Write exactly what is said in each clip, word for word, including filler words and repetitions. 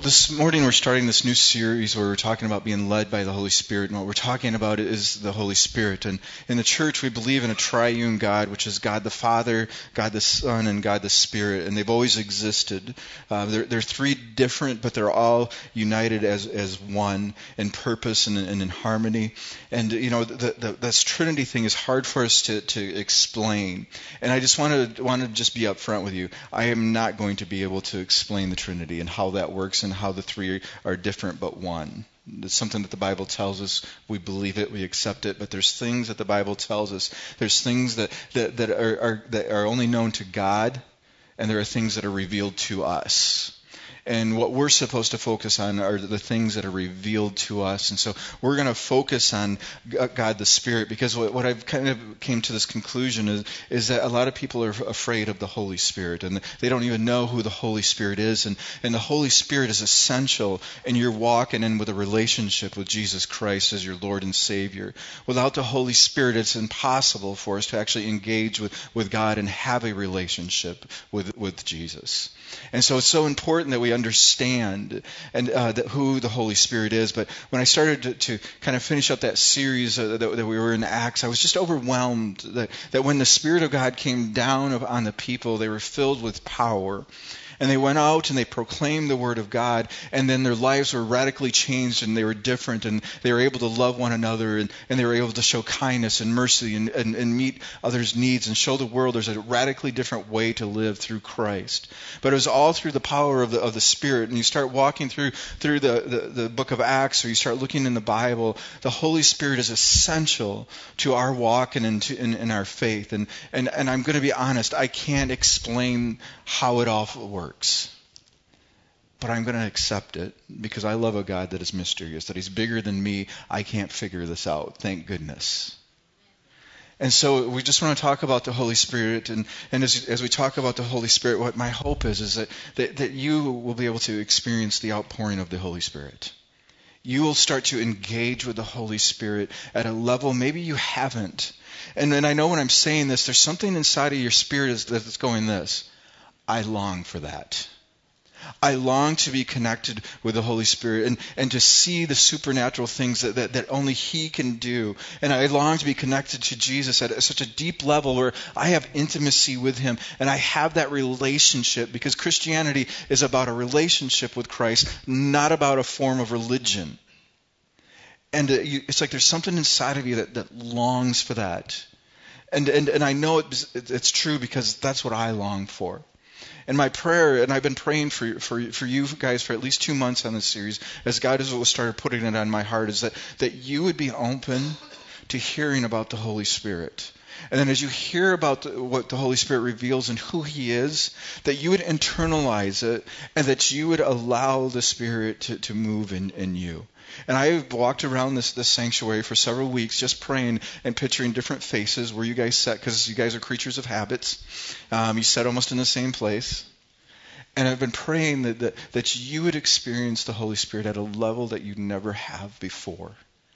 this morning we're starting this new series where we're talking about being led by the Holy Spirit, and what we're talking about is the Holy Spirit. And in the church we believe in a triune God, which is God the Father, God the Son, and God the Spirit, and they've always existed. Uh, they're, they're three different, but they're all united as as one in purpose and, and in harmony. And you know, the, the, this Trinity thing is hard for us to, to explain. And I just want to want to just be upfront with you. I am not going to be able to explain the Trinity and how that works and how the three are different but one. It's something that the Bible tells us. We believe it, we accept it, but there's things that the Bible tells us. There's things that, that, that, are, are, that are only known to God, and there are things that are revealed to us. And what we're supposed to focus on are the things that are revealed to us. And so we're going to focus on God the Spirit, because what, what I've kind of came to this conclusion is, is that a lot of people are afraid of the Holy Spirit, and they don't even know who the Holy Spirit is. And, and the Holy Spirit is essential in your walking in with a relationship with Jesus Christ as your Lord and Savior. Without the Holy Spirit, it's impossible for us to actually engage with, with God and have a relationship with, with Jesus. And so it's so important that we understand and uh, that who the Holy Spirit is. But when I started to, to kind of finish up that series uh, that, that we were in Acts, I was just overwhelmed that, that when the Spirit of God came down on the people, they were filled with power. And they went out and they proclaimed the Word of God, and then their lives were radically changed, and they were different, and they were able to love one another, and, and they were able to show kindness and mercy and, and, and meet others' needs and show the world there's a radically different way to live through Christ. But it was all through the power of the of the Spirit. And you start walking through through the, the, the book of Acts, or you start looking in the Bible, the Holy Spirit is essential to our walk and into, in, in our faith. And, and, and I'm going to be honest, I can't explain how it all works. But I'm going to accept it because I love a God that is mysterious, that He's bigger than me. I can't figure this out. Thank goodness. And so we just want to talk about the Holy Spirit. And, and as, as we talk about the Holy Spirit, what my hope is, is that, that, that you will be able to experience the outpouring of the Holy Spirit. You will start to engage with the Holy Spirit at a level maybe you haven't. And then I know when I'm saying this, there's something inside of your spirit that's going this. I long for that. I long to be connected with the Holy Spirit and, and to see the supernatural things that, that, that only He can do. And I long to be connected to Jesus at such a deep level where I have intimacy with Him and I have that relationship, because Christianity is about a relationship with Christ, not about a form of religion. And uh, you, it's like there's something inside of you that, that longs for that. And, and, and I know it, it's true because that's what I long for. And my prayer, and I've been praying for, for for you guys for at least two months on this series, as God has started putting it on my heart, is that, that you would be open to hearing about the Holy Spirit. And then as you hear about the, what the Holy Spirit reveals and who He is, that you would internalize it and that you would allow the Spirit to, to move in, in you. And I walked around this, this sanctuary for several weeks just praying and picturing different faces where you guys sat, because you guys are creatures of habits. Um, you sat almost in the same place. And I've been praying that, that, that you would experience the Holy Spirit at a level that you never have before.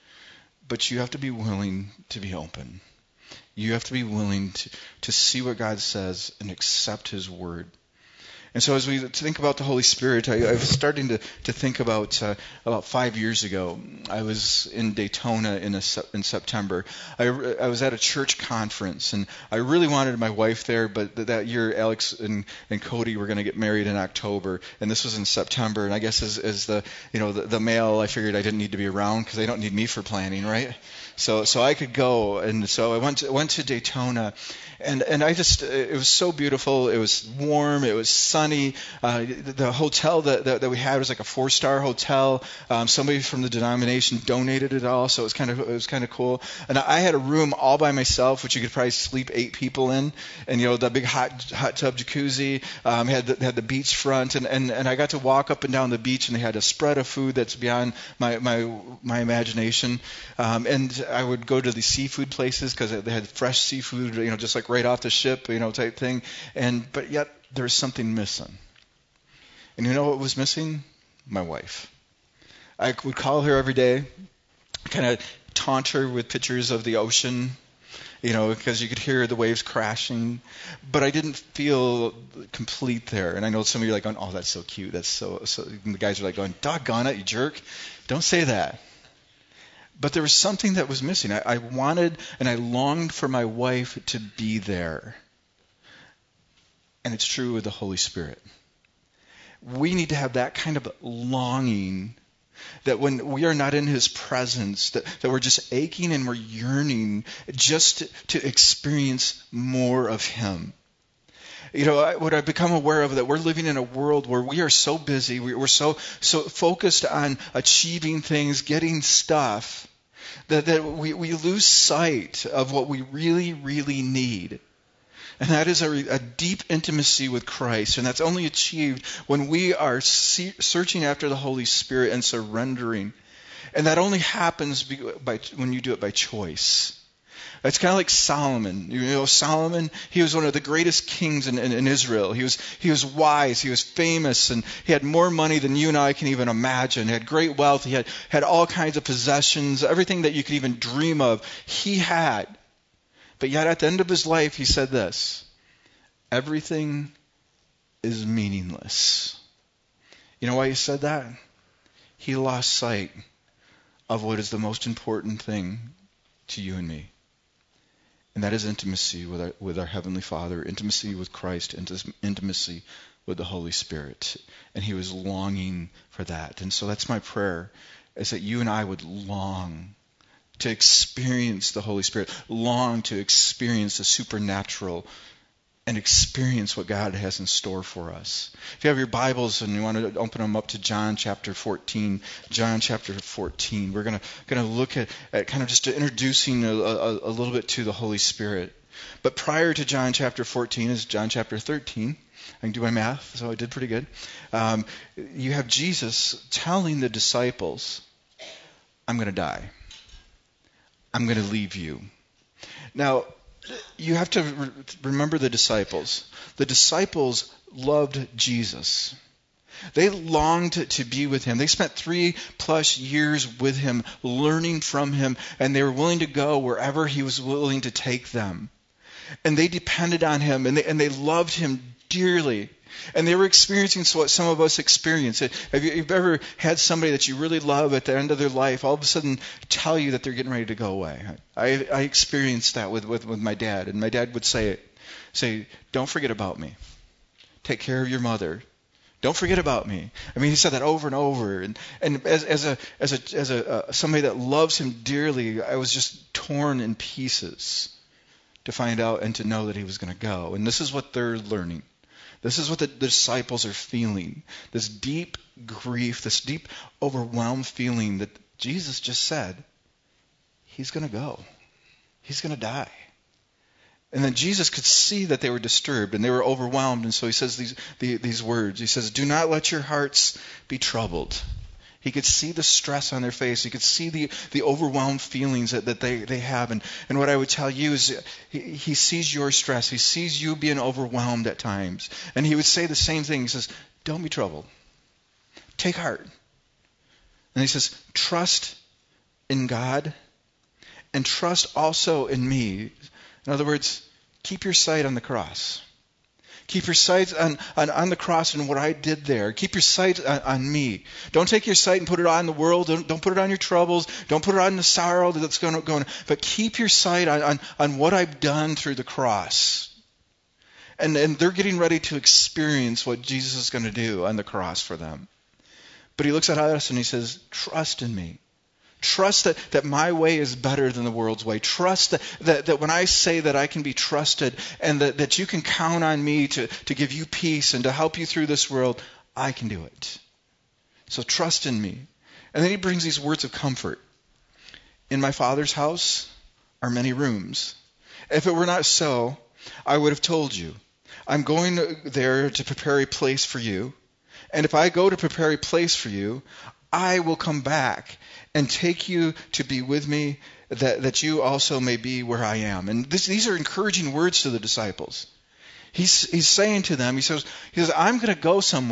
But you have to be willing to be open. You have to be willing to, to see what God says and accept His Word. And so as we think about the Holy Spirit, I, I was starting to, to think about uh, about five years ago. I was in Daytona in a, in September. I, I was at a church conference, and I really wanted my wife there, but th- that year Alex and, and Cody were going to get married in October, and this was in September. And I guess as, as the you know the, the male, I figured I didn't need to be around because they don't need me for planning, right? So so I could go, and so I went to, went to Daytona, and and I just it was so beautiful. It was warm. It was sunny. Uh, the, the hotel that, that that we had was like a four-star hotel. Um, somebody from the denomination donated it all, so it was kind of it was kind of cool. And I had a room all by myself, which you could probably sleep eight people in. And you know the big hot hot tub jacuzzi. Um, had the, had the beach front, and, and and I got to walk up and down the beach, and they had a spread of food that's beyond my my my imagination. Um, and I would go to the seafood places because they had fresh seafood, you know, just like right off the ship, you know, type thing. And but yet there was something missing. And you know what was missing? My wife. I would call her every day, kind of taunt her with pictures of the ocean, you know, because you could hear the waves crashing, but I didn't feel complete there. And I know some of you are like going, oh, that's so cute. That's so, so and the guys are like going, doggone it, you jerk. Don't say that. But there was something that was missing. I, I wanted and I longed for my wife to be there. And it's true with the Holy Spirit. We need to have that kind of longing, that when we are not in his presence, that, that we're just aching and we're yearning just to, to experience more of him. You know, I, what I've become aware of, that we're living in a world where we are so busy, we, we're so so focused on achieving things, getting stuff, that, that we, we lose sight of what we really, really need. And that is a, a deep intimacy with Christ. And that's only achieved when we are see, searching after the Holy Spirit and surrendering. And that only happens by, when you do it by choice. It's kind of like Solomon. You know, Solomon, he was one of the greatest kings in, in, in Israel. He was he was wise, he was famous, and he had more money than you and I can even imagine. He had great wealth, he had, had all kinds of possessions, everything that you could even dream of, he had. But yet at the end of his life, he said this: everything is meaningless. You know why he said that? He lost sight of what is the most important thing to you and me. And that is intimacy with our, with our Heavenly Father, intimacy with Christ, intimacy with the Holy Spirit. And he was longing for that. And so that's my prayer, is that you and I would long to experience the Holy Spirit, long to experience the supernatural, and experience what God has in store for us. If you have your Bibles and you want to open them up to John chapter fourteen, John chapter fourteen, we're going to going to look at, at kind of just introducing a, a, a little bit to the Holy Spirit. But prior to John chapter fourteen is John chapter thirteen. I can do my math, so I did pretty good. Um, you have Jesus telling the disciples, I'm going to die. I'm going to leave you. Now, you have to re- remember the disciples. The disciples loved Jesus. They longed to, to be with him. They spent three plus years with him, learning from him, and they were willing to go wherever he was willing to take them. And they depended on him, and they, and they loved him dearly. And they were experiencing what some of us experience. Have you, have you ever had somebody that you really love at the end of their life all of a sudden tell you that they're getting ready to go away? I, I experienced that with, with, with my dad. And my dad would say it. Say, don't forget about me. Take care of your mother. Don't forget about me. I mean, he said that over and over. And and as as a as a as a uh, somebody that loves him dearly, I was just torn in pieces to find out and to know that he was going to go. And this is what they're learning. This is what the disciples are feeling. This deep grief, this deep overwhelmed feeling that Jesus just said, he's going to go. He's going to die. And then Jesus could see that they were disturbed and they were overwhelmed. And so he says these, the, these words. He says, do not let your hearts be troubled. He could see the stress on their face. He could see the, the overwhelmed feelings that, that they, they have. And, and what I would tell you is he, he sees your stress. He sees you being overwhelmed at times. And he would say the same thing. He says, don't be troubled. Take heart. And he says, trust in God and trust also in me. In other words, keep your sight on the cross. Keep your sight on, on, on the cross and what I did there. Keep your sight on, on me. Don't take your sight and put it on the world. Don't, don't put it on your troubles. Don't put it on the sorrow that's going to go on. But keep your sight on, on, on what I've done through the cross. And, and they're getting ready to experience what Jesus is going to do on the cross for them. But he looks at us and he says, trust in me. Trust that, that my way is better than the world's way. Trust that, that, that when I say that I can be trusted and that, that you can count on me to, to give you peace and to help you through this world, I can do it. So trust in me. And then he brings these words of comfort. In my Father's house are many rooms. If it were not so, I would have told you. I'm going there to prepare a place for you. And if I go to prepare a place for you, I will come back and take you to be with me, that, that you also may be where I am. And this, these are encouraging words to the disciples. He's, he's saying to them, he says, he says, I'm going to go somewhere,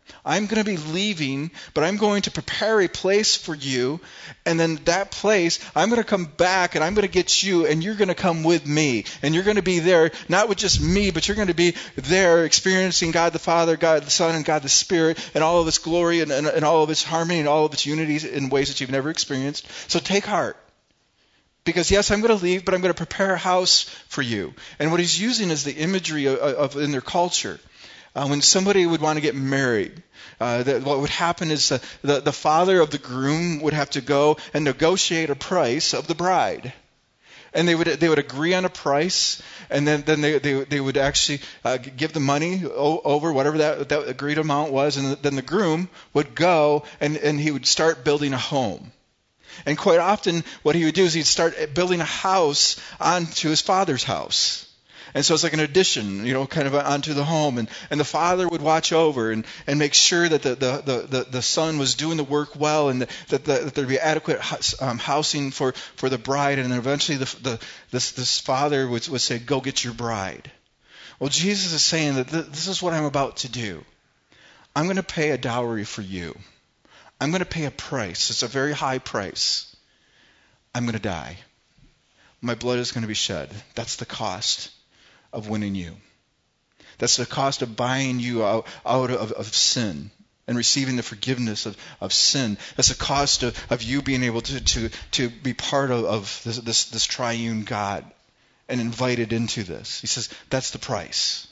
I'm going to be leaving, but I'm going to prepare a place for you. And then that place, I'm going to come back and I'm going to get you and you're going to come with me. And you're going to be there, not with just me, but you're going to be there experiencing God the Father, God the Son, and God the Spirit, and all of its glory and, and, and all of its harmony and all of its unity in ways that you've never experienced. So take heart. Because yes, I'm going to leave, but I'm going to prepare a house for you. And what he's using is the imagery of, of in their culture. Uh, when somebody would want to get married, uh, that what would happen is the, the, the father of the groom would have to go and negotiate a price of the bride. And they would they would agree on a price, and then, then they, they they would actually uh, give the money o- over whatever that, that agreed amount was, and then the groom would go and, and he would start building a home. And quite often what he would do is he'd start building a house onto his father's house. And so it's like an addition, you know, kind of onto the home. And, and the father would watch over and, and make sure that the, the, the, the, the son was doing the work well, and that, that, the, that there'd be adequate um, housing for, for the bride. And then eventually the, the, this, this father would, would say, go get your bride. Well, Jesus is saying that th- this is what I'm about to do. I'm going to pay a dowry for you. I'm going to pay a price. It's a very high price. I'm going to die. My blood is going to be shed. That's the cost of winning you. That's the cost of buying you out, out of, of sin and receiving the forgiveness of, of sin. That's the cost of, of you being able to, to, to be part of, of this, this, this triune God and invited into this. He says, that's the price.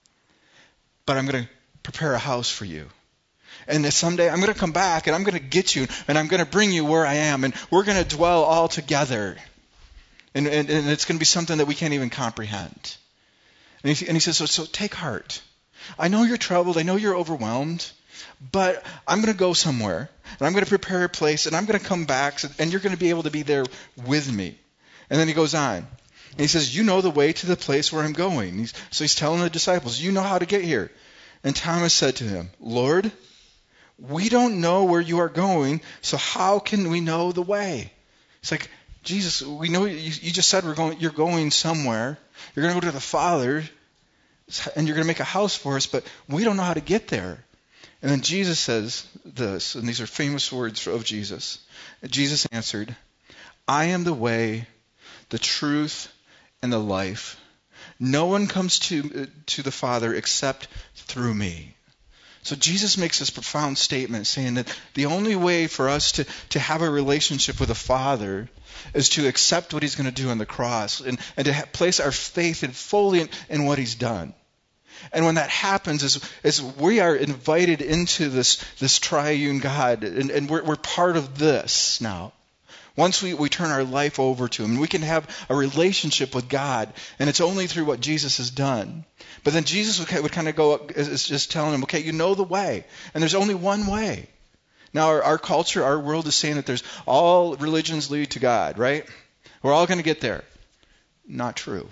But I'm going to prepare a house for you. And then someday I'm going to come back and I'm going to get you and I'm going to bring you where I am, and we're going to dwell all together. And, and, and it's going to be something that we can't even comprehend. And he, and he says, so, so take heart. I know you're troubled. I know you're overwhelmed. But I'm going to go somewhere. And I'm going to prepare a place. And I'm going to come back. And you're going to be able to be there with me. And then he goes on. And he says, you know the way to the place where I'm going. He's, so he's telling the disciples, you know how to get here. And Thomas said to him, Lord, we don't know where you are going. So how can we know the way? It's like, Jesus, we know you, you just said we're going. You're going somewhere. You're going to go to the Father, and you're going to make a house for us, but we don't know how to get there. And then Jesus says this, and these are famous words of Jesus. Jesus answered, I am the way, the truth, and the life. No one comes to, to the Father except through me. So Jesus makes this profound statement saying that the only way for us to, to have a relationship with the Father is to accept what he's going to do on the cross and, and to ha- place our faith in fully in, in what he's done. And when that happens is, is we are invited into this, this triune God, and, and we're, we're part of this now. Once we, we turn our life over to him, we can have a relationship with God, and it's only through what Jesus has done. But then Jesus would, would kind of go, is just telling him, okay, you know the way, and there's only one way. Now, our, our culture, our world is saying that there's all religions lead to God, right? We're all going to get there. Not true.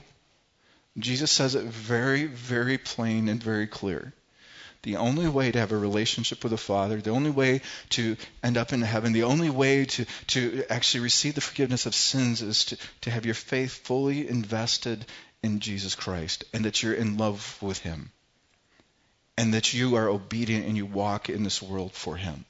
Jesus says it very, very plain and very clear. The only way to have a relationship with the Father, the only way to end up in heaven, the only way to, to actually receive the forgiveness of sins is to, to have your faith fully invested in Jesus Christ, and that you're in love with him, and that you are obedient and you walk in this world for him.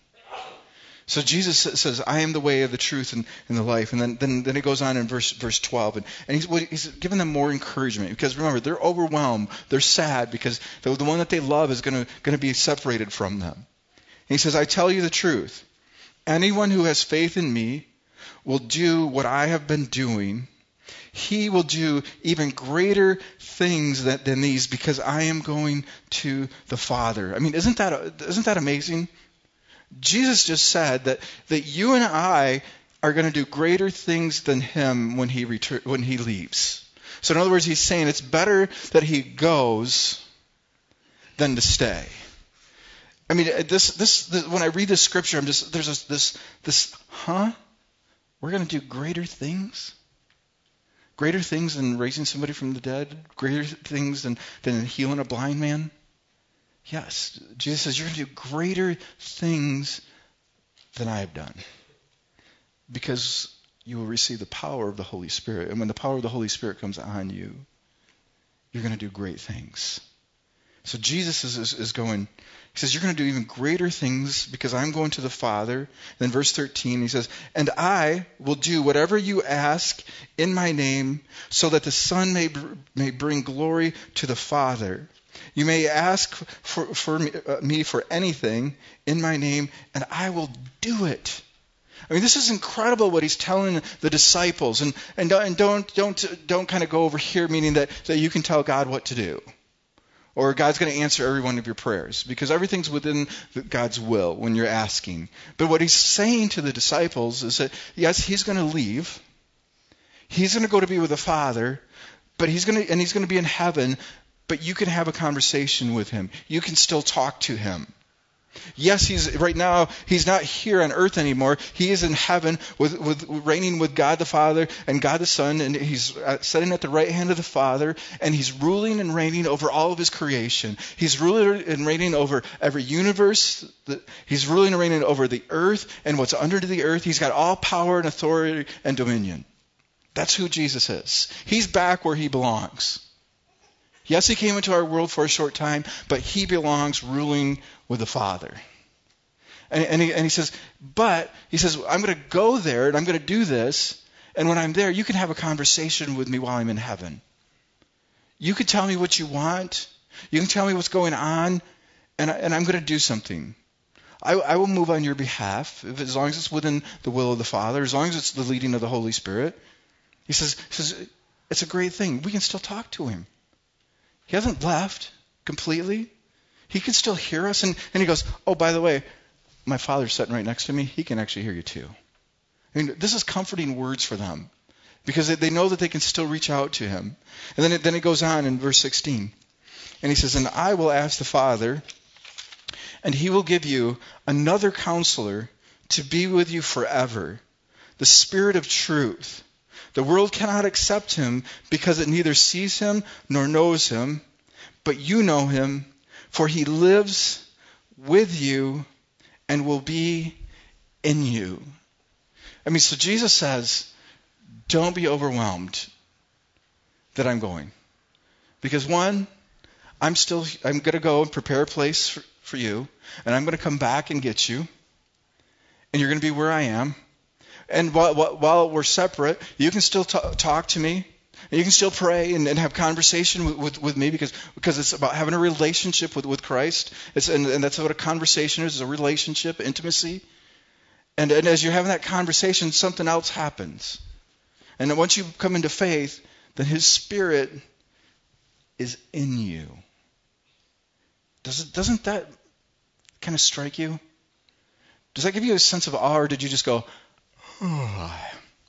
So Jesus says, I am the way of the truth and, and the life. And then, then, then it goes on in verse verse twelve. And, and he's, he's giving them more encouragement. Because remember, they're overwhelmed. They're sad because the, the one that they love is going to going to be separated from them. And he says, I tell you the truth. Anyone who has faith in me will do what I have been doing. He will do even greater things than, than these, because I am going to the Father. I mean, isn't that isn't that amazing? Jesus just said that, that you and I are going to do greater things than him when he retur- when he leaves. So in other words, he's saying it's better that he goes than to stay. I mean, this this, this when I read this scripture, I'm just there's this this, this huh? We're going to do greater things? Greater things than raising somebody from the dead? Greater things than, than healing a blind man? Yes, Jesus says, you're going to do greater things than I have done, because you will receive the power of the Holy Spirit. And when the power of the Holy Spirit comes on you, you're going to do great things. So Jesus is, is, is going, he says, you're going to do even greater things because I'm going to the Father. And then verse thirteen, he says, and I will do whatever you ask in my name so that the Son may, may bring glory to the Father. You may ask for, for me, uh, me for anything in my name, and I will do it. I mean, this is incredible what he's telling the disciples. And, and, and don't, don't, don't kind of go over here, meaning that, that you can tell God what to do. Or God's going to answer every one of your prayers. Because everything's within God's will when you're asking. But what he's saying to the disciples is that, yes, he's going to leave. He's going to go to be with the Father. But he's going to, and he's going to be in heaven. But you can have a conversation with him. You can still talk to him. Yes, he's right now, he's not here on earth anymore. He is in heaven with, with reigning with God the Father and God the Son, and he's sitting at the right hand of the Father, and he's ruling and reigning over all of his creation. He's ruling and reigning over every universe. He's ruling and reigning over the earth and what's under the earth. He's got all power and authority and dominion. That's who Jesus is. He's back where he belongs. Yes, he came into our world for a short time, but he belongs ruling with the Father. And, and, he, and he says, but, he says, I'm going to go there and I'm going to do this. And when I'm there, you can have a conversation with me while I'm in heaven. You can tell me what you want. You can tell me what's going on. And, I, and I'm going to do something. I, I will move on your behalf, if, as long as it's within the will of the Father, as long as it's the leading of the Holy Spirit. He says, he says it's a great thing. We can still talk to him. He hasn't left completely. He can still hear us. And, and he goes, oh, by the way, my Father's sitting right next to me. He can actually hear you too. I mean, this is comforting words for them because they, they know that they can still reach out to him. And then it, then it goes on in verse sixteen. And he says, and I will ask the Father, and he will give you another counselor to be with you forever, the Spirit of truth. The world cannot accept him because it neither sees him nor knows him, but you know him, for he lives with you and will be in you. I mean, so Jesus says, don't be overwhelmed that I'm going. Because one, I'm still, I'm going to go and prepare a place for, for you, and I'm going to come back and get you, and you're going to be where I am. And while, while we're separate, you can still t- talk to me. And you can still pray and, and have conversation with, with, with me because, because it's about having a relationship with, with Christ. It's, and, and that's what a conversation is, is a relationship, intimacy. And, and as you're having that conversation, something else happens. And then once you come into faith, then his Spirit is in you. Does it, doesn't that kind of strike you? Does that give you a sense of awe, or did you just go, oh.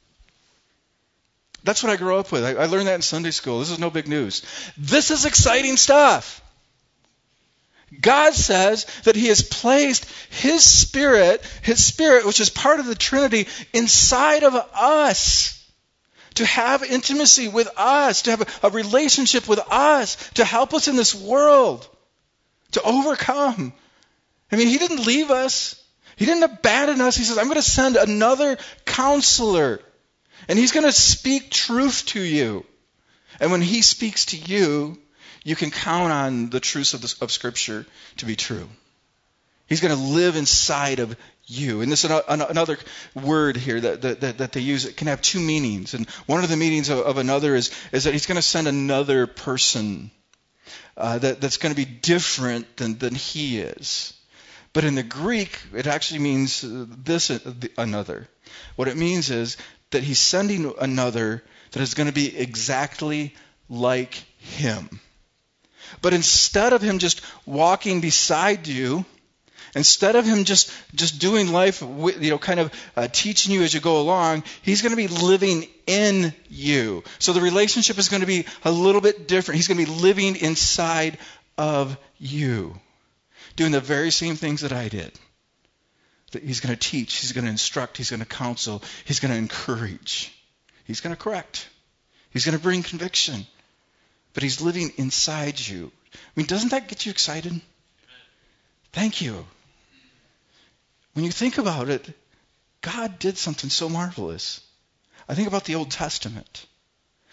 That's what I grew up with. I, I learned that in Sunday school. This is no big news. This is exciting stuff. God says that he has placed his Spirit, his Spirit, which is part of the Trinity, inside of us. To have intimacy with us, to have a, a relationship with us, to help us in this world, to overcome. I mean, he didn't leave us. He didn't abandon us. He says, I'm going to send another counselor. And he's going to speak truth to you. And when he speaks to you, you can count on the truths of, the, of Scripture to be true. He's going to live inside of you. And this is another word here that, that, that they use. It can have two meanings. And one of the meanings of, of another is, is that he's going to send another person uh, that, that's going to be different than, than he is. But in the Greek, it actually means this, another. What it means is that he's sending another that is going to be exactly like him. But instead of him just walking beside you, instead of him just, just doing life, you know, kind of uh, teaching you as you go along, he's going to be living in you. So the relationship is going to be a little bit different. He's going to be living inside of you, doing the very same things that I did. He's going to teach, he's going to instruct, he's going to counsel, he's going to encourage, he's going to correct, he's going to bring conviction. But he's living inside you. I mean, doesn't that get you excited? Thank you. When you think about it, God did something so marvelous. I think about the Old Testament.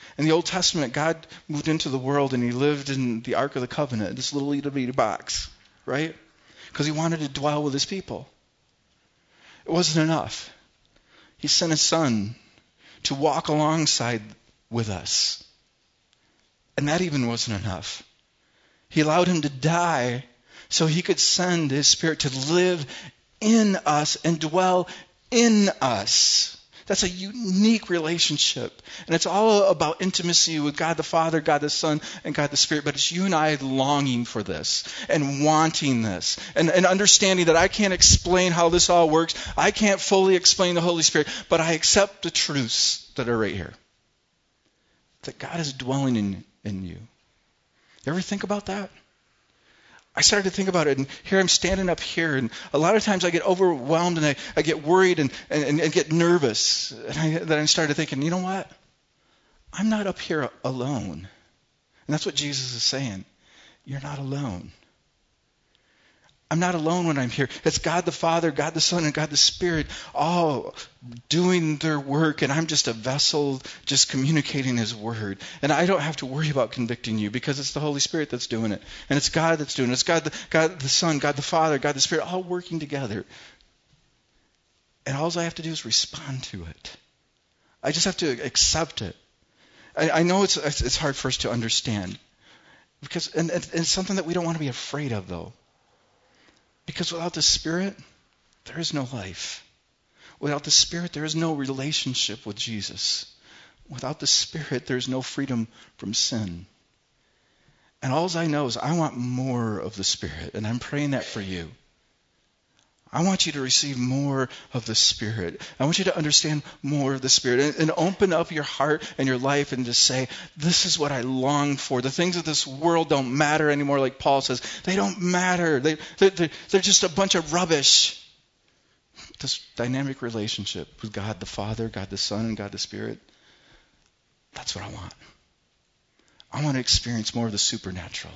In the Old Testament, God moved into the world and he lived in the Ark of the Covenant, this little itty bitty box, right? Because he wanted to dwell with his people. It wasn't enough. He sent his son to walk alongside with us. And that even wasn't enough. He allowed him to die so he could send his Spirit to live in us and dwell in us. That's a unique relationship. And it's all about intimacy with God the Father, God the Son, and God the Spirit. But it's you and I longing for this and wanting this and, and understanding that I can't explain how this all works. I can't fully explain the Holy Spirit, but I accept the truths that are right here. That God is dwelling in, in you. You ever think about that? I started to think about it, and here I'm standing up here, and a lot of times I get overwhelmed, and I, I get worried and, and, and get nervous. And I, then I started thinking, you know what? I'm not up here alone. And that's what Jesus is saying. You're not alone. I'm not alone when I'm here. It's God the Father, God the Son, and God the Spirit all doing their work, and I'm just a vessel just communicating His Word. And I don't have to worry about convicting you because it's the Holy Spirit that's doing it. And it's God that's doing it. It's God the, God the Son, God the Father, God the Spirit, all working together. And all I have to do is respond to it. I just have to accept it. I, I know it's it's hard for us to understand. because and, and it's something that we don't want to be afraid of, though. Because without the Spirit, there is no life. Without the Spirit, there is no relationship with Jesus. Without the Spirit, there is no freedom from sin. And all I know is I want more of the Spirit, and I'm praying that for you. I want you to receive more of the Spirit. I want you to understand more of the Spirit and, and open up your heart and your life and just say, this is what I long for. The things of this world don't matter anymore, like Paul says. They don't matter. They, they're, they're just a bunch of rubbish. This dynamic relationship with God the Father, God the Son, and God the Spirit, that's what I want. I want to experience more of the supernatural.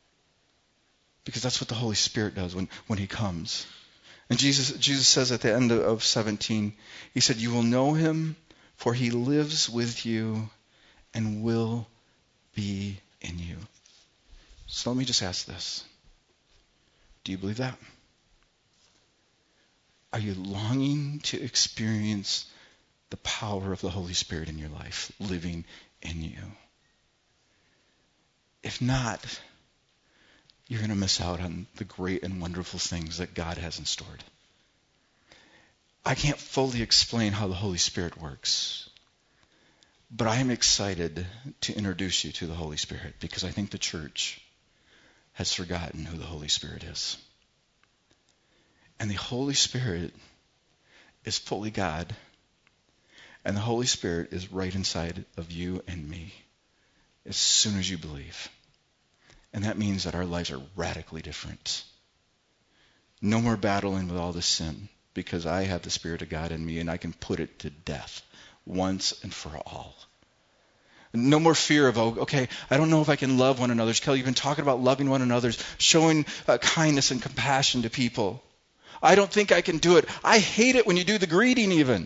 Because that's what the Holy Spirit does when, when He comes. And Jesus, Jesus says at the end of seventeen, He said, you will know Him, for He lives with you and will be in you. So let me just ask this. Do you believe that? Are you longing to experience the power of the Holy Spirit in your life, living in you? If not, you're going to miss out on the great and wonderful things that God has in store. I can't fully explain how the Holy Spirit works, but I am excited to introduce you to the Holy Spirit because I think the church has forgotten who the Holy Spirit is. And the Holy Spirit is fully God, and the Holy Spirit is right inside of you and me as soon as you believe. And that means that our lives are radically different. No more battling with all this sin because I have the Spirit of God in me and I can put it to death once and for all. No more fear of, oh, okay, I don't know if I can love one another. Kelly, you've been talking about loving one another, showing uh, kindness and compassion to people. I don't think I can do it. I hate it when you do the greeting even.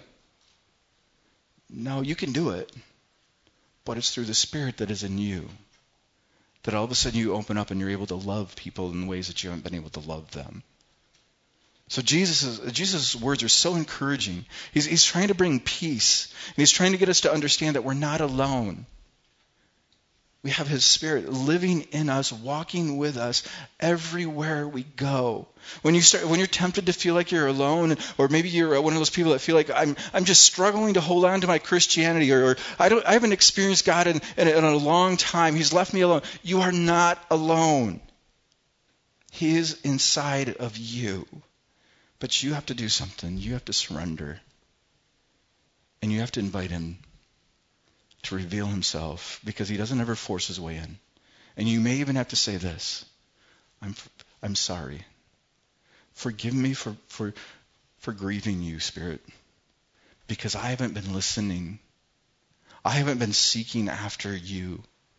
No, you can do it. But it's through the Spirit that is in you that all of a sudden you open up and you're able to love people in ways that you haven't been able to love them. So Jesus' Jesus' words are so encouraging. He's, he's trying to bring peace. And He's trying to get us to understand that we're not alone. We have His Spirit living in us, walking with us everywhere we go. When you start, when you're tempted to feel like you're alone, or maybe you're one of those people that feel like I'm, I'm just struggling to hold on to my Christianity, or, or I don't, I haven't experienced God in, in, in a long time. He's left me alone. You are not alone. He is inside of you, but you have to do something. You have to surrender, and you have to invite Him to reveal Himself, because He doesn't ever force His way in. And you may even have to say this, I'm I'm sorry. Forgive me for, for, for grieving you, Spirit, because I haven't been listening. I haven't been seeking after you.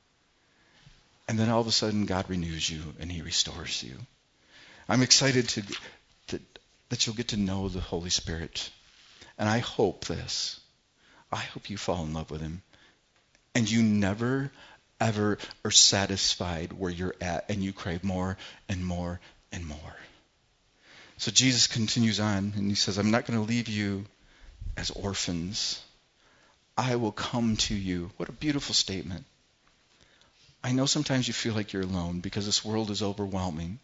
And then all of a sudden God renews you and He restores you. I'm excited to, to that you'll get to know the Holy Spirit. And I hope this. I hope you fall in love with Him. And you never, ever are satisfied where you're at, and you crave more and more and more. So Jesus continues on, and he says, I'm not going to leave you as orphans. I will come to you. What a beautiful statement. I know sometimes you feel like you're alone because this world is overwhelming.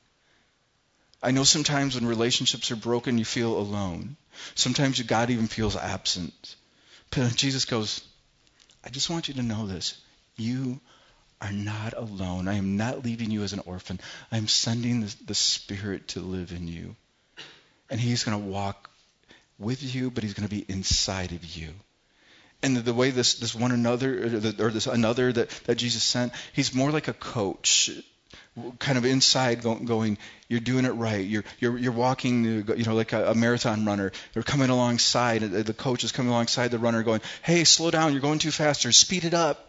I know sometimes when relationships are broken, you feel alone. Sometimes God even feels absent. But Jesus goes, I just want you to know this. You are not alone. I am not leaving you as an orphan. I am sending the, the Spirit to live in you. And he's going to walk with you, but he's going to be inside of you. And the, the way this, this one another, or, the, or this another that, that Jesus sent, he's more like a coach, kind of inside go, going, you're doing it right. You're you're you're walking, you know, like a, a marathon runner. They're coming alongside. The coach is coming alongside the runner going, hey, slow down. You're going too fast. Or speed it up.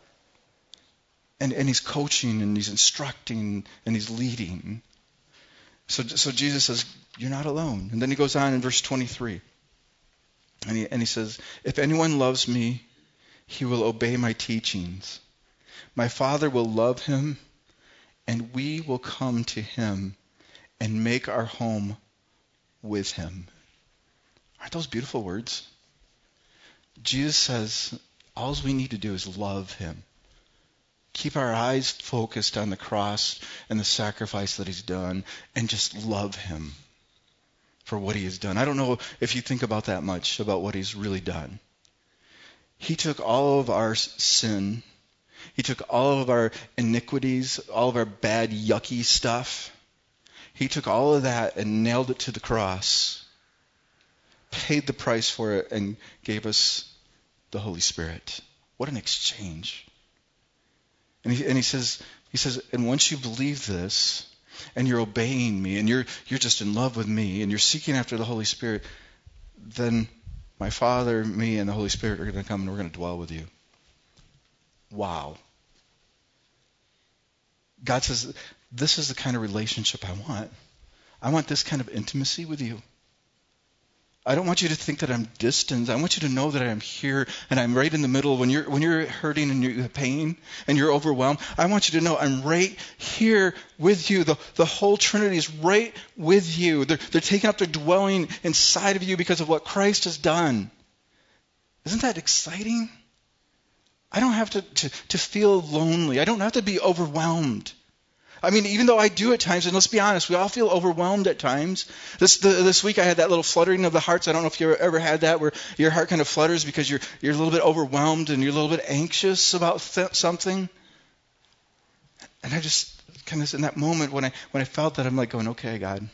And and he's coaching and he's instructing and he's leading. So so Jesus says, you're not alone. And then he goes on in verse twenty-three. And he, and he says, if anyone loves me, he will obey my teachings. My Father will love him, and we will come to him and make our home with him. Aren't those beautiful words? Jesus says, all we need to do is love him. Keep our eyes focused on the cross and the sacrifice that he's done, and just love him for what he has done. I don't know if you think about that much, about what he's really done. He took all of our sin. He took all of our iniquities, all of our bad, yucky stuff. He took all of that and nailed it to the cross, paid the price for it, and gave us the Holy Spirit. What an exchange. And he, and he says, he says, and once you believe this, and you're obeying me, and you're you're just in love with me, and you're seeking after the Holy Spirit, then my Father, me, and the Holy Spirit are going to come and we're going to dwell with you. Wow. God says, this is the kind of relationship I want. I want this kind of intimacy with you. I don't want you to think that I'm distant. I want you to know that I am here and I'm right in the middle. When you're when you're hurting and you have pain and you're overwhelmed, I want you to know I'm right here with you. The, the whole Trinity is right with you. They're, they're taking up their dwelling inside of you because of what Christ has done. Isn't that exciting? I don't have to, to, to feel lonely. I don't have to be overwhelmed. I mean, even though I do at times, and let's be honest, we all feel overwhelmed at times. This the, this week I had that little fluttering of the hearts. I don't know if you ever had that, where your heart kind of flutters because you're you're a little bit overwhelmed and you're a little bit anxious about th- something. And I just kind of in that moment when I when I felt that, I'm like going, okay, God,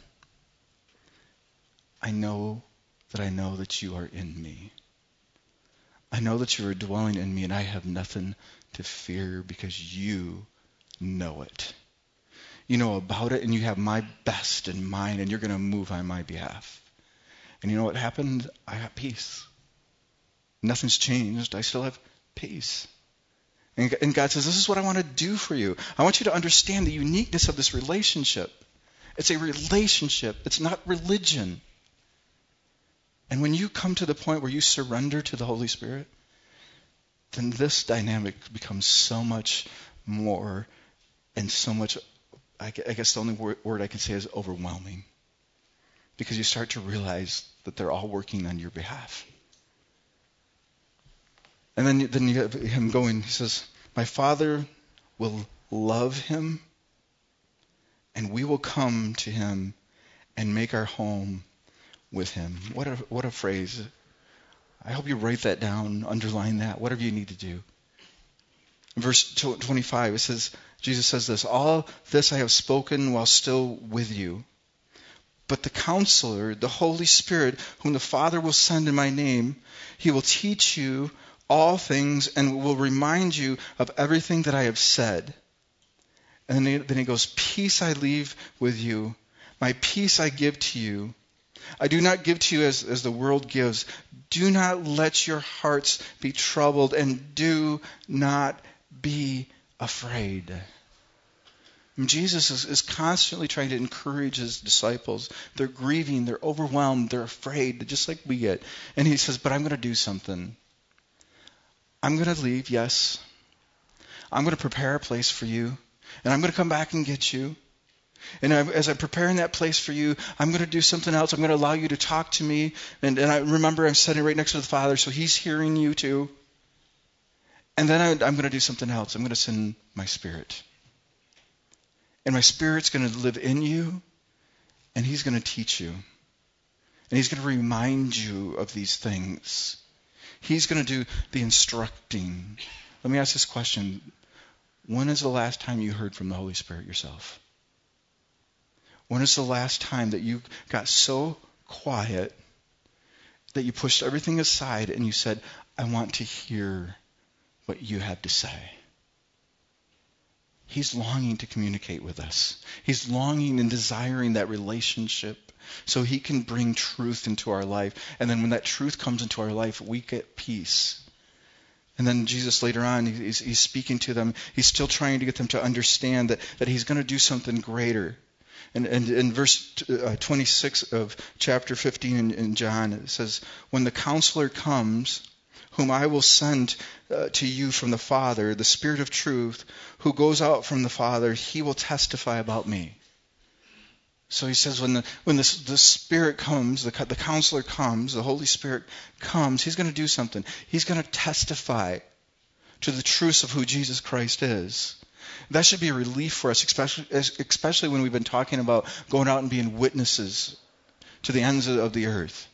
I know that I know that you are in me. I know that you are dwelling in me, and I have nothing to fear because you know it. You know about it, and you have my best in mind, and you're going to move on my behalf. And you know what happened? I got peace. Nothing's changed. I still have peace. And, and God says, this is what I want to do for you. I want you to understand the uniqueness of this relationship. It's a relationship. It's not religion. And when you come to the point where you surrender to the Holy Spirit, then this dynamic becomes so much more and so much, I guess the only word I can say is overwhelming. Because you start to realize that they're all working on your behalf. And then, then you have him going, he says, my Father will love him, and we will come to him and make our home with him. What a, what a phrase. I hope you write that down, underline that, whatever you need to do. In verse twenty-five, it says, Jesus says this, all this I have spoken while still with you. But the Counselor, the Holy Spirit, whom the Father will send in my name, he will teach you all things and will remind you of everything that I have said. And then he, then he goes, peace I leave with you. My peace I give to you. I do not give to you as, as the world gives. Do not let your hearts be troubled, and do not be afraid. And Jesus is, is constantly trying to encourage his disciples. They're grieving, they're overwhelmed, they're afraid, just like we get. And he says, but I'm going to do something. I'm going to leave, yes, I'm going to prepare a place for you, and I'm going to come back and get you. And I, as I'm preparing that place for you, I'm going to do something else. I'm going to allow you to talk to me. And, and I remember I'm sitting right next to the Father, so he's hearing you too. And then I, I'm going to do something else. I'm going to send my Spirit. And my Spirit's going to live in you, and he's going to teach you. And he's going to remind you of these things. He's going to do the instructing. Let me ask this question. When is the last time you heard from the Holy Spirit yourself? When is the last time that you got so quiet that you pushed everything aside and you said, I want to hear what you have to say? He's longing to communicate with us. He's longing and desiring that relationship so he can bring truth into our life. And then when that truth comes into our life, we get peace. And then Jesus later on, he's, he's speaking to them. He's still trying to get them to understand that, that he's going to do something greater. And, and in verse twenty-six of chapter fifteen in, in John, it says, when the Counselor comes, whom I will send uh, to you from the Father, the Spirit of truth, who goes out from the Father, he will testify about me. So he says when the when the, the Spirit comes, the, the Counselor comes, the Holy Spirit comes, he's going to do something. He's going to testify to the truths of who Jesus Christ is. That should be a relief for us, especially, especially when we've been talking about going out and being witnesses to the ends of the earth.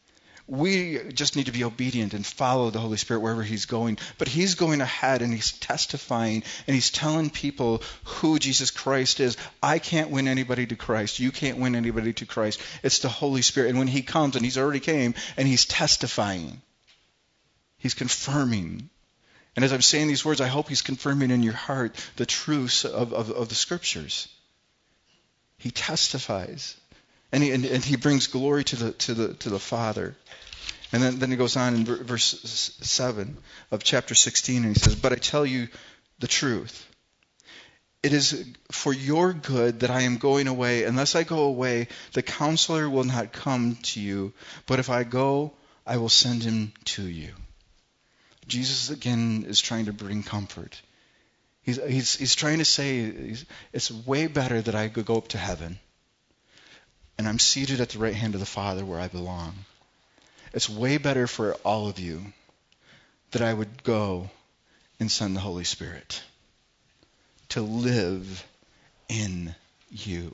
We just need to be obedient and follow the Holy Spirit wherever he's going. But he's going ahead and he's testifying and he's telling people who Jesus Christ is. I can't win anybody to Christ. You can't win anybody to Christ. It's the Holy Spirit. And when he comes, and he's already came, and he's testifying, he's confirming. And as I'm saying these words, I hope he's confirming in your heart the truths of, of, of the Scriptures. He testifies. And he, and, and he brings glory to the to the to the Father. And then, then he goes on in verse seven of chapter sixteen, and he says, but I tell you the truth. It is for your good that I am going away. Unless I go away, the Counselor will not come to you. But if I go, I will send him to you. Jesus, again, is trying to bring comfort. He's, he's, he's trying to say, he's, it's way better that I could go up to heaven. And I'm seated at the right hand of the Father where I belong. It's way better for all of you that I would go and send the Holy Spirit to live in you.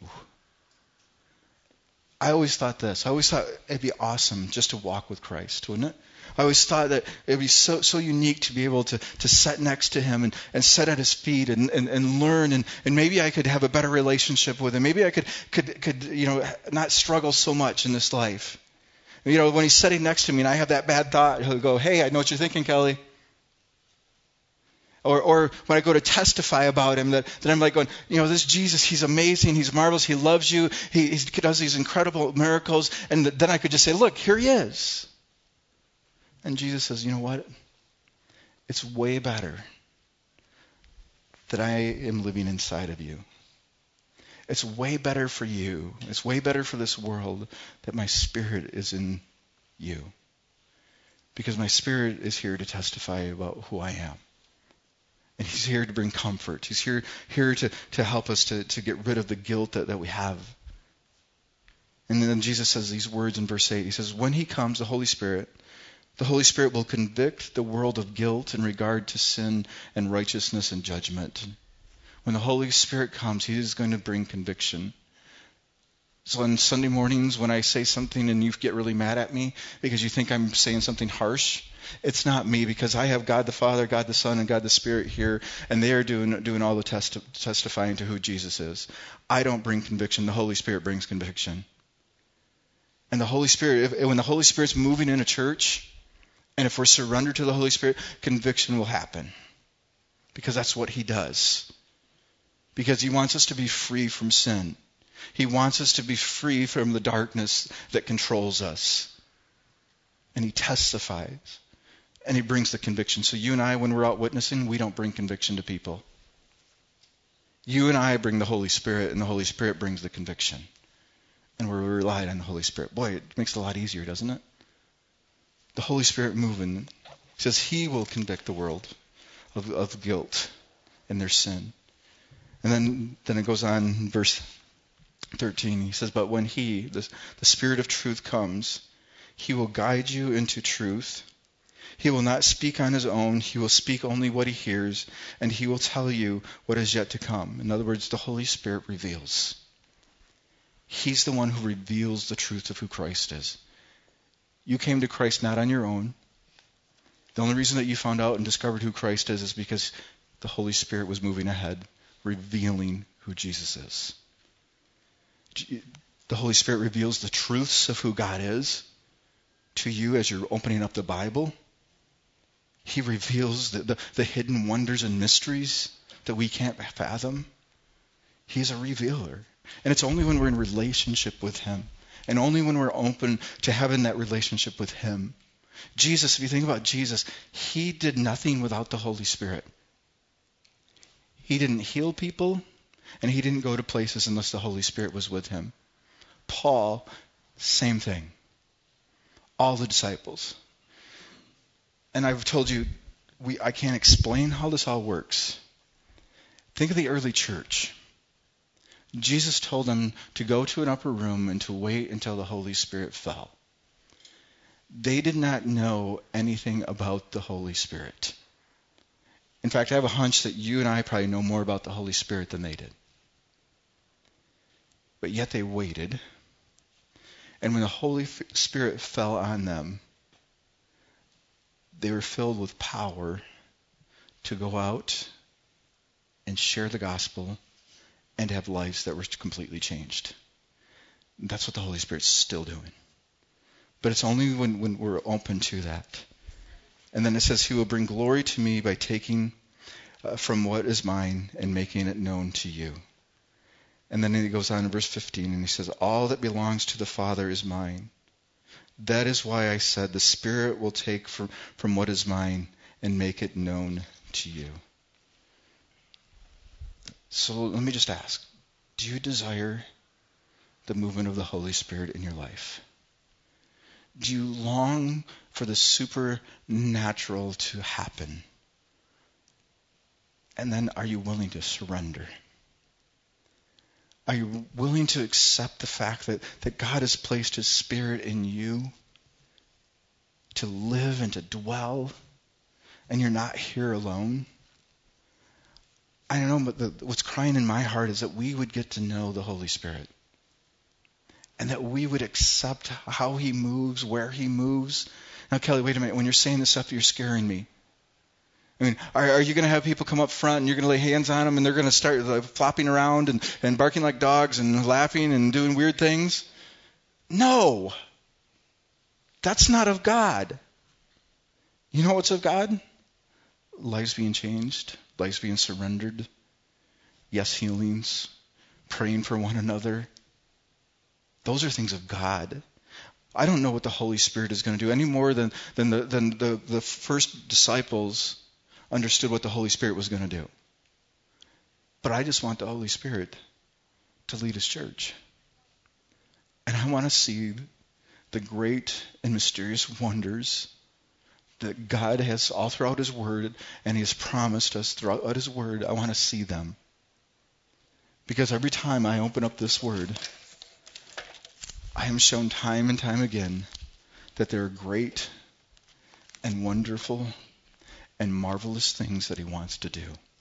I always thought this. I always thought it'd be awesome just to walk with Christ, wouldn't it? I always thought that it would be so so unique to be able to, to sit next to him and, and sit at his feet and, and, and learn, and, and maybe I could have a better relationship with him. Maybe I could, could, could you know, not struggle so much in this life. You know, when he's sitting next to me and I have that bad thought, he'll go, hey, I know what you're thinking, Kelly. Or, or when I go to testify about him, that, that I'm like going, you know, this Jesus, he's amazing, he's marvelous, he loves you, he, he does these incredible miracles, and then I could just say, look, here he is. And Jesus says, you know what? It's way better that I am living inside of you. It's way better for you. It's way better for this world that my Spirit is in you. Because my Spirit is here to testify about who I am. And he's here to bring comfort. He's here, here to, to help us to, to get rid of the guilt that, that we have. And then Jesus says these words in verse eight. He says, when he comes, the Holy Spirit, the Holy Spirit will convict the world of guilt in regard to sin and righteousness and judgment. When the Holy Spirit comes, he is going to bring conviction. So on Sunday mornings when I say something and you get really mad at me because you think I'm saying something harsh, it's not me, because I have God the Father, God the Son, and God the Spirit here, and they are doing doing all the testi- testifying to who Jesus is. I don't bring conviction. The Holy Spirit brings conviction. And the Holy Spirit, if, when the Holy Spirit's moving in a church, and if we're surrendered to the Holy Spirit, conviction will happen. Because that's what he does. Because he wants us to be free from sin. He wants us to be free from the darkness that controls us. And he testifies. And he brings the conviction. So you and I, when we're out witnessing, we don't bring conviction to people. You and I bring the Holy Spirit, and the Holy Spirit brings the conviction. And we're relied on the Holy Spirit. Boy, it makes it a lot easier, doesn't it? The Holy Spirit moving. He says he will convict the world of, of guilt. in their sin. And then, then it goes on in verse thirteen. He says, but when he, the, the Spirit of truth comes, he will guide you into truth. He will not speak on his own. He will speak only what he hears, and he will tell you what is yet to come. In other words, the Holy Spirit reveals. He's the one who reveals the truth of who Christ is. You came to Christ not on your own. The only reason that you found out and discovered who Christ is is because the Holy Spirit was moving ahead, revealing who Jesus is. The Holy Spirit reveals the truths of who God is to you as you're opening up the Bible. He reveals the, the, the hidden wonders and mysteries that we can't fathom. He's a revealer. And it's only when we're in relationship with him, and only when we're open to having that relationship with him. Jesus, if you think about Jesus, he did nothing without the Holy Spirit. He didn't heal people, and he didn't go to places unless the Holy Spirit was with him. Paul, same thing. All the disciples. And I've told you, we I can't explain how this all works. Think of the early church. Jesus told them to go to an upper room and to wait until the Holy Spirit fell. They did not know anything about the Holy Spirit. In fact, I have a hunch that you and I probably know more about the Holy Spirit than they did. But yet they waited. And when the Holy Spirit fell on them, they were filled with power to go out and share the gospel and have lives that were completely changed. That's what the Holy Spirit's still doing. But it's only when, when we're open to that. And then it says, he will bring glory to me by taking uh, from what is mine and making it known to you. And then he goes on in verse fifteen and he says, all that belongs to the Father is mine. That is why I said the Spirit will take from, from what is mine and make it known to you. So let me just ask, do you desire the movement of the Holy Spirit in your life? Do you long for the supernatural to happen? And then are you willing to surrender? Are you willing to accept the fact that, that God has placed his Spirit in you to live and to dwell, and you're not here alone? I don't know, but the, what's crying in my heart is that we would get to know the Holy Spirit. And that we would accept how he moves, where he moves. Now, Kelly, wait a minute. When you're saying this stuff, you're scaring me. I mean, are, are you going to have people come up front and you're going to lay hands on them and they're going to start like, flopping around and, and barking like dogs and laughing and doing weird things? No. That's not of God. You know what's of God? Lives being changed. Lives being surrendered. Yes, healings. Praying for one another. Those are things of God. I don't know what the Holy Spirit is going to do any more than, than, the, than the, the first disciples understood what the Holy Spirit was going to do. But I just want the Holy Spirit to lead his church. And I want to see the great and mysterious wonders that God has all throughout his word, and he has promised us throughout his word. I want to see them. Because every time I open up this word, I am shown time and time again that there are great and wonderful and marvelous things that he wants to do.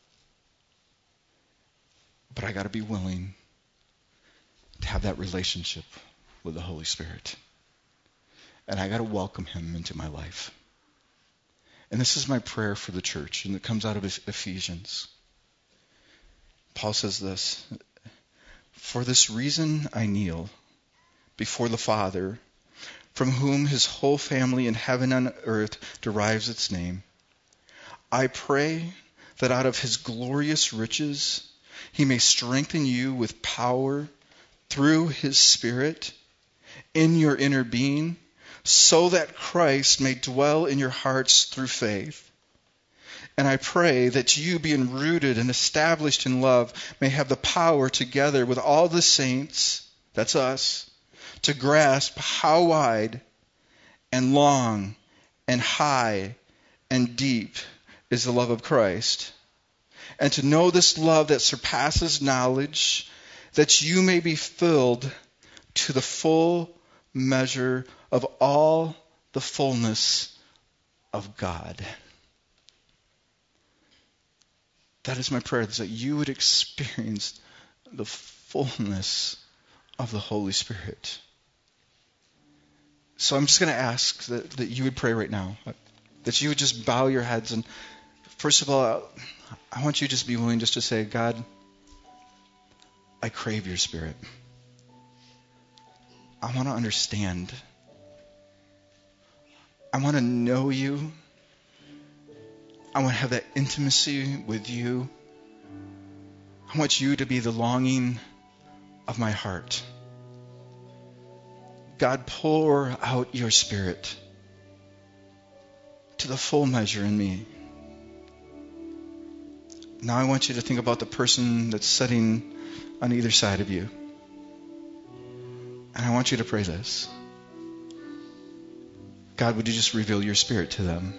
But I got to be willing to have that relationship with the Holy Spirit. And I got to welcome him into my life. And this is my prayer for the church, and it comes out of Ephesians. Paul says this, for this reason I kneel before the Father, from whom his whole family in heaven and earth derives its name. I pray that out of his glorious riches he may strengthen you with power through his Spirit in your inner being, so that Christ may dwell in your hearts through faith. And I pray that you, being rooted and established in love, may have the power together with all the saints, that's us, to grasp how wide and long and high and deep is the love of Christ, and to know this love that surpasses knowledge, that you may be filled to the full measure of all the fullness of God. That is my prayer, is that you would experience the fullness of the Holy Spirit. So I'm just going to ask that, that you would pray right now, that you would just bow your heads. And first of all, I want you to just be willing just to say, God, I crave your Spirit. I want to understand. I want to know you. I want to have that intimacy with you. I want you to be the longing of my heart. God, pour out your Spirit to the full measure in me. Now I want you to think about the person that's sitting on either side of you. And I want you to pray this. God, would you just reveal your Spirit to them?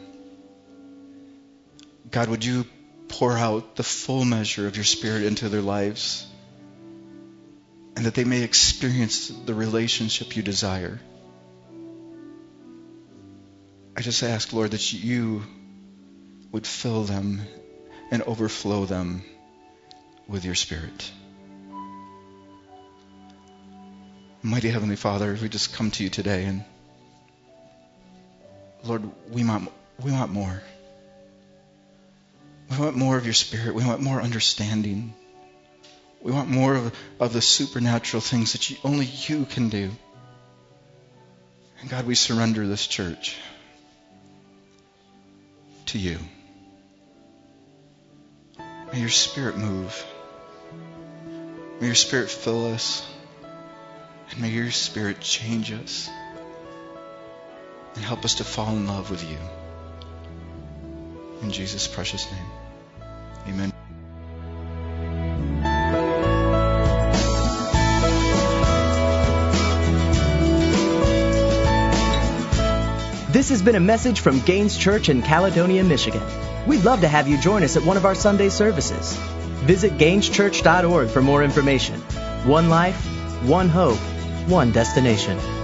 God, would you pour out the full measure of your Spirit into their lives, and that they may experience the relationship you desire? I just ask, Lord, that you would fill them and overflow them with your Spirit. Mighty Heavenly Father, we just come to you today, and Lord, we want, we want more. We want more of your Spirit. We want more understanding. We want more of, of the supernatural things that you, only you can do. And God, we surrender this church to you. May your Spirit move. May your Spirit fill us. And may your Spirit change us and help us to fall in love with you. In Jesus' precious name, amen. This has been a message from Gaines Church in Caledonia, Michigan. We'd love to have you join us at one of our Sunday services. Visit gaines church dot org for more information. One life, one hope, one destination.